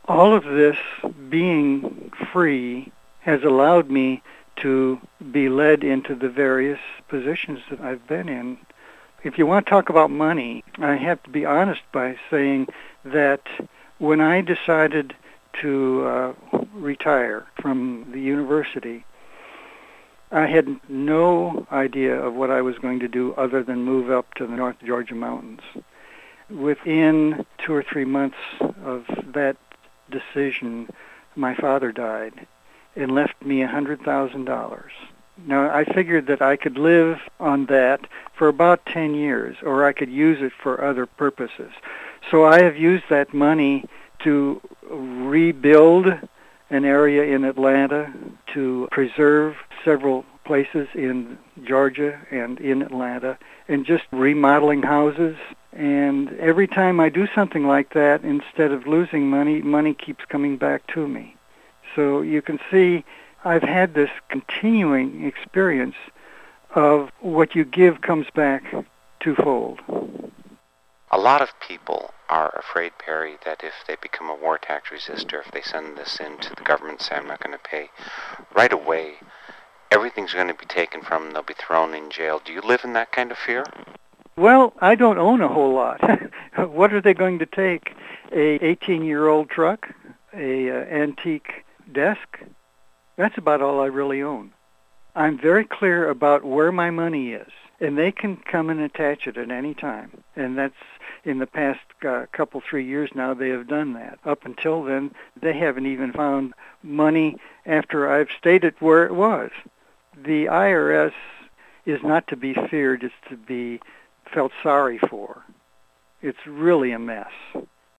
All of this being free has allowed me to be led into the various positions that I've been in. If you want to talk about money, I have to be honest by saying that when I decided to retire from the university, I had no idea of what I was going to do other than move up to the North Georgia mountains. Within 2 or 3 months of that decision, my father died and left me $100,000. Now, I figured that I could live on that for about 10 years, or I could use it for other purposes. So I have used that money to rebuild an area in Atlanta, to preserve several places in Georgia and in Atlanta, and just remodeling houses. And every time I do something like that, instead of losing money, money keeps coming back to me. So you can see I've had this continuing experience of what you give comes back twofold. A lot of people are afraid, Perry, that if they become a war tax resistor, if they send this in to the government and say, I'm not going to pay, right away, everything's going to be taken from them, they'll be thrown in jail. Do you live in that kind of fear? Well, I don't own a whole lot. What are they going to take? A 18-year-old truck? A antique desk? That's about all I really own. I'm very clear about where my money is, and they can come and attach it at any time. And that's in the past couple, 3 years now, they have done that. Up until then, they haven't even found money after I've stated where it was. The IRS is not to be feared, it's to be felt sorry for. It's really a mess.